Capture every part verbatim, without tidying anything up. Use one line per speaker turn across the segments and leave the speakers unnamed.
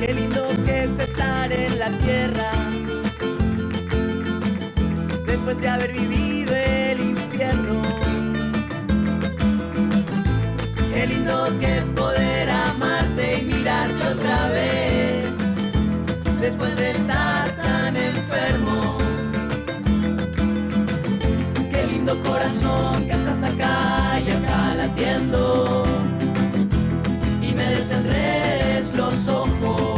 Qué lindo que es estar en la tierra después de haber vivido el infierno. Qué lindo que es poder amarte y mirarte otra vez después de estar tan enfermo. Qué lindo corazón que estás acá y acá latiendo y me desenredes los ojos.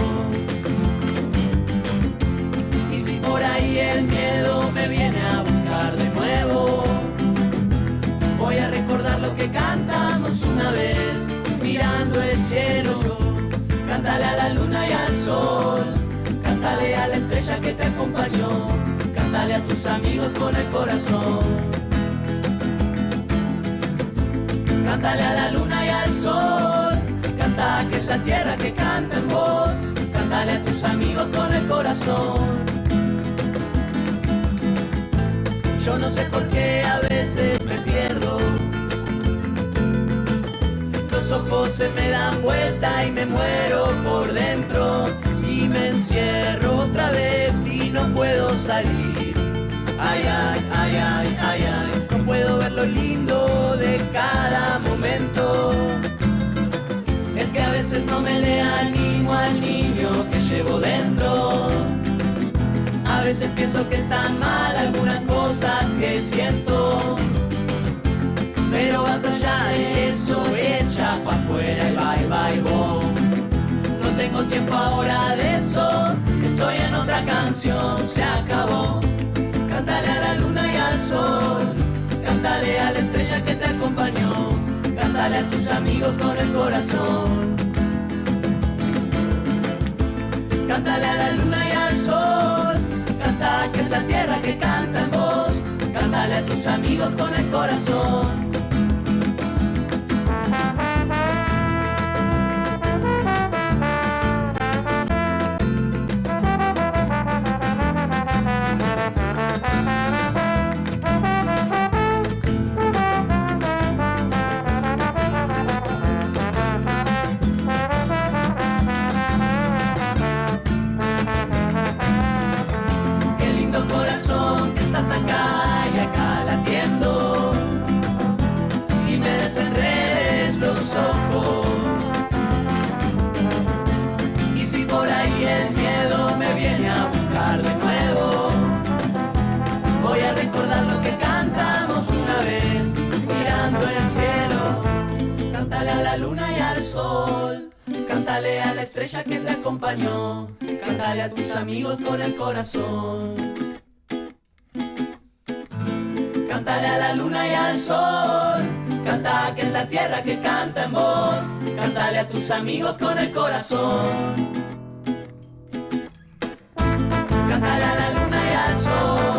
Y si por ahí el miedo me viene a buscar de nuevo, voy a recordar lo que cantamos una vez mirando el cielo. Yo, cántale a la luna y al sol, cántale a la estrella que te acompañó, cántale a tus amigos con el corazón. Cántale a la luna y al sol, canta que es la tierra que canta en vos, cántale a tus amigos con el corazón. Yo no sé por qué a veces me pierdo, los ojos se me dan vuelta y me muero por dentro y me encierro otra vez y no puedo salir. Ay, ay, ay, ay, ay, ay, no puedo ver lo lindo de cada momento. Es que a veces no me le animo al niño que llevo dentro. A veces pienso que están mal algunas cosas que siento, pero basta ya de eso, echa pa' afuera y bye bye boom. No tengo tiempo ahora de eso, estoy en otra canción, se acabó. Cántale a la luna y al sol, cántale a la estrella que te acompañó, cántale a tus amigos con el corazón. Cántale a la luna y al sol, canta que es la tierra que canta en vos, cántale a tus amigos con el corazón. Desenredes los ojos. Y si por ahí el miedo me viene a buscar de nuevo, voy a recordar lo que cantamos una vez mirando el cielo. Cántale a la luna y al sol, cántale a la estrella que te acompañó, cántale a tus amigos con el corazón. Cántale a la luna y al sol, canta que es la tierra que canta en vos, cántale a tus amigos con el corazón. Cántale a la luna y al sol.